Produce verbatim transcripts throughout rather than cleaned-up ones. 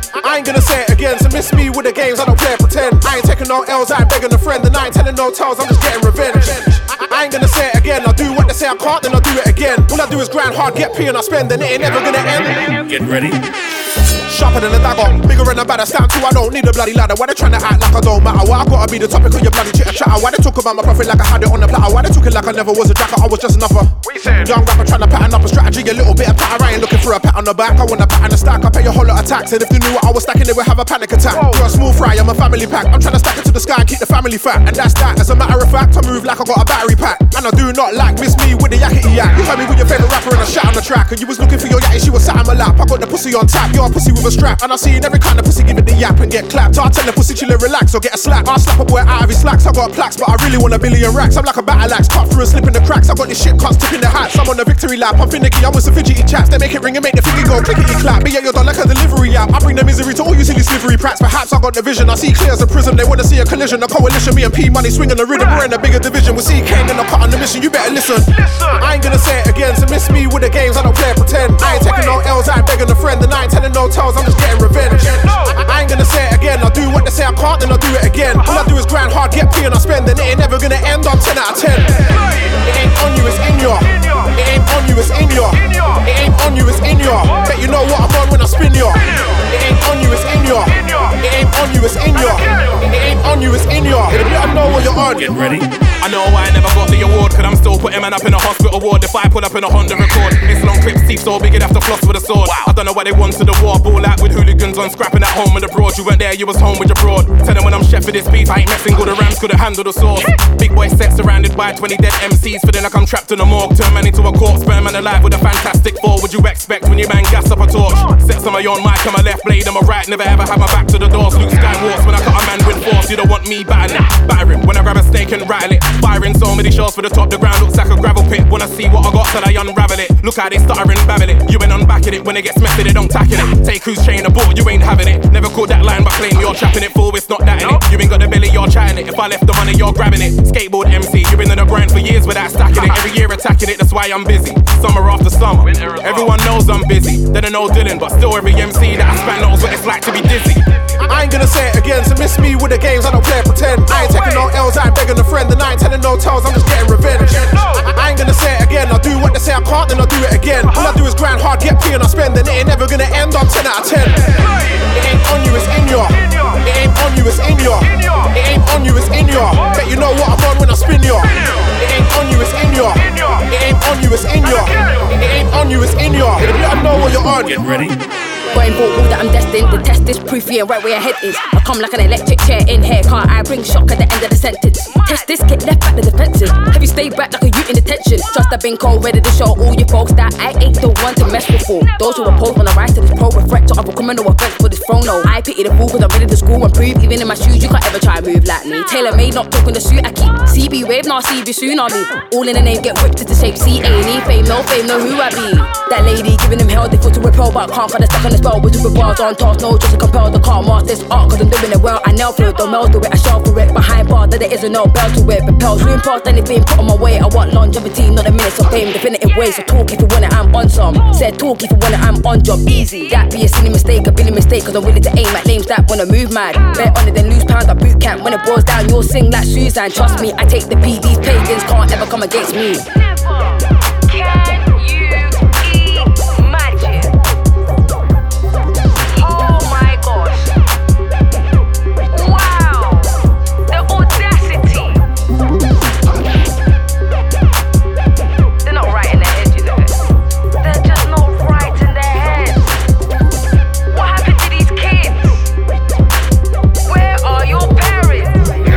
I ain't gonna say it again, so miss me with the games, I don't play pretend. I ain't taking no L's, I ain't begging a friend, and I ain't telling no tales, I'm just getting revenge. I ain't gonna say it again, I'll do what they say I can't, then I'll do it again. All I do is grind hard, get P and I spend, and it ain't never gonna end. Get ready. Sharper than a dagger, bigger and a badder, stand too, I don't need a bloody ladder. Why they tryna act like I don't matter? Why I gotta be the topic of your bloody chitter chatter? Why they talk about my profit like I had it on the platter? Why they talking like I never was a jacker, I was just another What you saying? young rapper tryna pattern up a strategy, a little bit of patter. I ain't looking for a pat on the back, I want a pat on the stack. I pay a whole lot of tax, and if they knew what I was stacking, they would have a panic attack. Whoa. You're a small fry, I'm a family pack. I'm tryna stack it to the sky and keep the family fat, and that's that. As a matter of fact, I move like I got a battery pack, and I do not like miss me with the yakety yak. You heard me with your favourite rapper and a shot on the track, and you was looking for your yatty, she was sat on my lap. I got the pussy on tap, you're a pussy with a strap, and I see every kind of pussy give it the yap and get clapped. I tell the pussy chill and relax or get a slap. I slap a boy out of his slacks. I got plaques, but I really want a billion racks. I'm like a battle axe, cut through and slip in the cracks. I got this shit cuts, tip in the hats. I'm on the victory lap. I'm finicky, I'm with some fidgety chaps. They make it ring and make the figgy go clickety clap. Me and you're done like a delivery app. I bring the misery to all you silly slivery prats. Perhaps I got the vision. I see clear as a prism. They wanna see a collision, a coalition. Me and P Money swinging the rhythm. We're in a bigger division. We'll see Kane and I cut on the mission. You better listen. I ain't gonna say it again, so miss me with the games. I don't play pretend. I ain't taking no L's, I ain't begging a friend, and I ain't telling no tales. I'm just getting revenge. I ain't gonna say it again. I'll do what they say I can't, then I'll do it again. All I do is grind hard, get P and I spend, and it ain't never gonna end. I'm ten out of ten. It ain't on you, it's in your. It ain't on you, it's in your. It ain't on you, it's in your. Bet you know what I'm on when I spin your. It ain't on you, it's in your. It ain't on you, it's in your. It ain't on you, it's in your. Let them know what you're on. Get ready. I know why I never got the award, cause I'm still putting man up in a hospital ward. If I pull up in a Honda record, it's long clips, teeth so big you'd have to floss with a sword. I don't know why they wanted the war, ball out with hooligans on scrapping at home and abroad. You weren't there, you was home with your broad. Tell them when I'm chef for this beef, I ain't messing, all the Rams could've handled the sauce. Big boy set surrounded by twenty dead M Cs, feeling like I'm trapped in a morgue. Turn man into a corpse, burn man alive with a fantastic fall. Would you expect when you man gas up a torch? Set some of your on mic on my left blade, on my right, never ever have my back to the doors. Luke Skywalks when I cut a man with force. You don't want me battering, battering when I grab a snake and rattle it. Firing so many shots for the top, the ground looks like a gravel pit. Wanna see what I got till I unravel it. Look how they stuttering, babble it. You ain't unbacking it, when it gets messy they don't tackle it. Take who's chain a ball, you ain't having it. Never caught that line but claim you're trapping it full, it's not that in it. You ain't got the belly, you're chatting it. If I left the money, you're grabbing it. Skateboard M C, you've been on the grind for years without stacking it. Every year attacking it, that's why I'm busy. Summer after summer, everyone knows I'm busy. They don't know Dylan, but still every M C that I span knows what it's like to be dizzy. I ain't gonna say it again, so miss me with the games, I don't play pretend. I ain't taking no L's, I ain't begging a friend, and I ain't telling no tales, I'm just getting revenge. I ain't gonna say it again, I'll do what they say I can't, then I'll do it again. All I do is grind hard, get P and I spend, and it ain't never gonna end, I'm ten out of ten. It ain't on you, it's in your. It ain't on you, it's in your. It ain't on you, it's in your. Bet you know what I'm on when I spin your. It ain't on you, it's in your. It ain't on you, it's in your. It ain't on you, it's in your. Let them know what you're on. Get ready. Going for all that I'm destined. The test is proof, yeah, right where your head is. I come like an electric chair in hair. Can't I bring shock at the end of the sentence? Test this, get left back the defensive. Have you stayed back like a youth in detention? Trust I've been cold, ready to show all your folks that I ain't the one to mess with for. Those who oppose when I rise to this pro reflect of a criminal offense for this throne. No, I pity the fool cause I'm ready to school and prove. Even in my shoes, you can't ever try and move like me. Tailor made, not talking the suit I keep. C B wave, now C B soon on me. All in the name, get whipped into shape. C A and E fame, no fame, know who I be. That lady giving them hell, they feel to repel, but I can't find a stuck on the spell. With two bars on toss, no just to compel. The can't master this art cause I'm doing it well. I nail through it, don't melt through it, I shell for it. Behind bar, that there isn't no bell to it. Propels, zoom past anything put on my way. I want longevity, not a minute of fame. Definitive ways, so talk if you want it, I'm on some. Said talk if you want it, I'm on job. Easy, that be a silly mistake, a billy mistake. Cause I'm willing to aim at lames that wanna move mad. Bet on it then lose pounds at boot camp. When it boils down, you'll sing like Suzanne. Trust me, I take the P, these pagans can't ever come against me.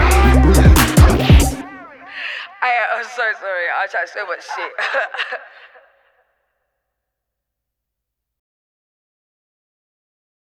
I'm so sorry, I tried so much shit.